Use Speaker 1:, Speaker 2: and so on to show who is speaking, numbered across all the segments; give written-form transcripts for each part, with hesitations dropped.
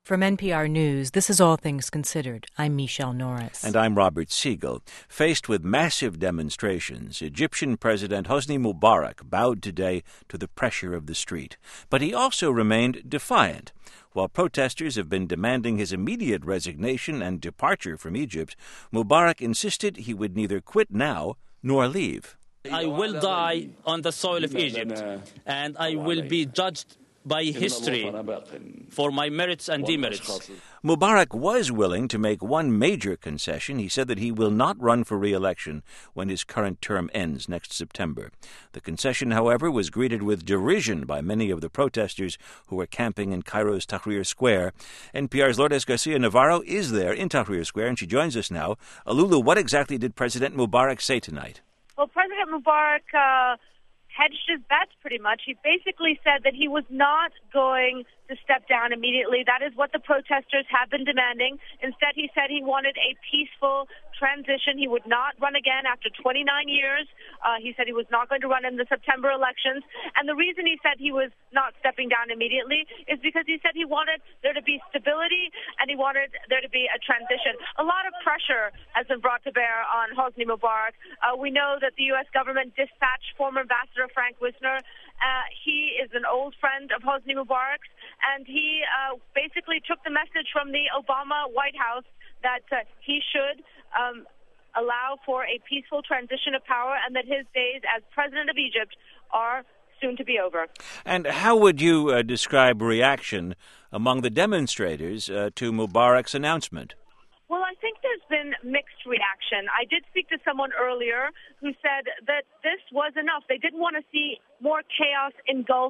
Speaker 1: From NPR News, this is All Things Considered. I'm Michelle Norris.
Speaker 2: And I'm Robert Siegel. Faced with massive demonstrations, Egyptian President Hosni Mubarak bowed today to the pressure of the street. But he also remained defiant. While protesters have been demanding his immediate resignation and departure from Egypt, Mubarak insisted he would neither quit now nor leave.
Speaker 3: I will die on the soil of Egypt, and I will be judged by history for my merits and demerits.
Speaker 2: Mubarak was willing to make one major concession. He said that he will not run for re-election when his current term ends next September. The concession, however, was greeted with derision by many of the protesters who were camping in Cairo's Tahrir Square. NPR's Lourdes Garcia-Navarro is there in Tahrir Square, and she joins us now. Lulu, what exactly did President Mubarak say tonight?
Speaker 4: Well, President Mubarak hedged his bets pretty much. He basically said that he was not going to step down immediately. That is what the protesters have been demanding. Instead, he said he wanted a peaceful transition. He would not run again after 29 years. He said he was not going to run in the September elections. And the reason he said he was not stepping down immediately is because he said he wanted there to be stability and he wanted there to be a transition. A lot of pressure has been brought to bear on Hosni Mubarak. We know that the U.S. government dispatched former Ambassador Frank Wisner. He is an old friend of Hosni Mubarak's, and he basically took the message from the Obama White House that he should allow for a peaceful transition of power and that his days as president of Egypt are soon to be over.
Speaker 2: And how would you describe reaction among the demonstrators to Mubarak's announcement?
Speaker 4: Well, I think there's been mixed reaction. I did speak to someone earlier who said that this was enough. They didn't want to see more chaos engulf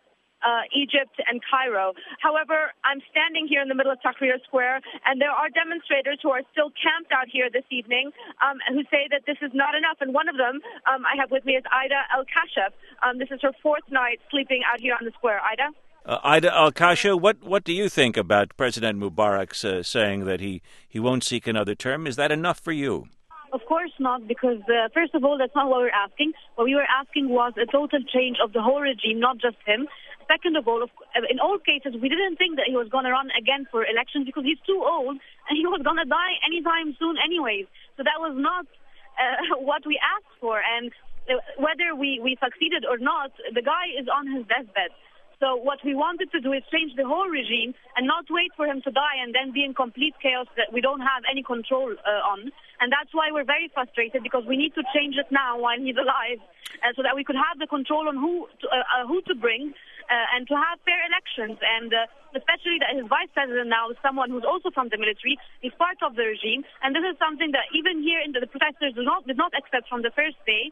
Speaker 4: Egypt and Cairo. However, I'm standing here in the middle of Tahrir Square, and there are demonstrators who are still camped out here this evening who say that this is not enough. And one of them I have with me is Ida Al-Kashaf. This is her fourth night sleeping out here on the square. Ida?
Speaker 2: Ida Al-Kashaf, what do you think about President Mubarak's saying that he won't seek another term? Is that enough for you?
Speaker 5: Of course not, because first of all, that's not what we were asking. What we were asking was a total change of the whole regime, not just him. Second of all, in all cases, we didn't think that he was going to run again for elections because he's too old and he was going to die anytime soon anyways. So that was not what we asked for. And whether we succeeded or not, the guy is on his deathbed. So what we wanted to do is change the whole regime and not wait for him to die and then be in complete chaos that we don't have any control on. And that's why we're very frustrated, because we need to change it now while he's alive so that we could have the control on who to bring and to have fair elections. And especially that his vice president now is someone who's also from the military. He's part of the regime. And this is something that even here in the protesters did not accept from the first day.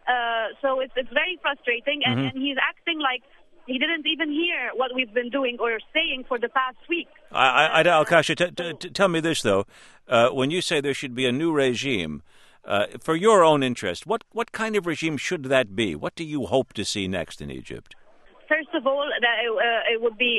Speaker 5: So it's very frustrating. And he's acting like he didn't even hear what we've been doing or saying for the past week.
Speaker 2: Ida Al-Kashaf, tell me this, though. When you say there should be a new regime, for your own interest, what kind of regime should that be? What do you hope to see next in Egypt?
Speaker 5: First of all, that it would be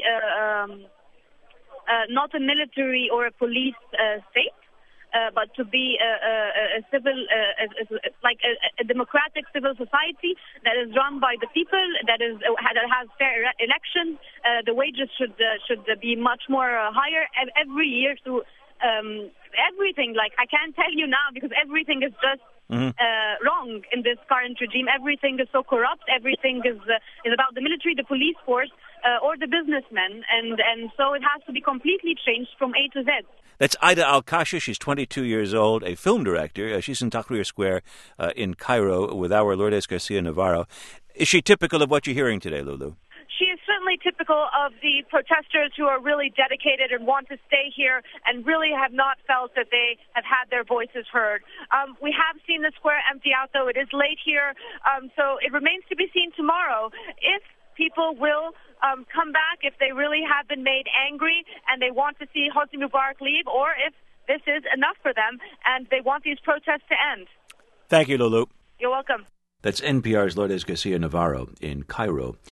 Speaker 5: not a military or a police state, but to be a civil, like a democratic civil society that is run by the people, that has fair elections. The wages should be much more higher every year through everything. Like, I can't tell you now because everything is just wrong in this current regime. Everything is so corrupt. Everything is about the military, the police force, or the businessmen, and so it has to be completely changed from A to Z.
Speaker 2: That's Ida Al-Kashaf. She's 22 years old, a film director. She's in Tahrir Square in Cairo with our Lourdes Garcia-Navarro. Is she typical of what you're hearing today, Lulu?
Speaker 4: She is certainly typical of the protesters who are really dedicated and want to stay here and really have not felt that they have had their voices heard. We have seen the square empty out, though. It is late here, so it remains to be seen tomorrow if people will come back, if they really have been made angry and they want to see Hosni Mubarak leave, or if this is enough for them and they want these protests to end.
Speaker 2: Thank you, Lulu.
Speaker 4: You're welcome.
Speaker 2: That's NPR's Lourdes Garcia-Navarro in Cairo.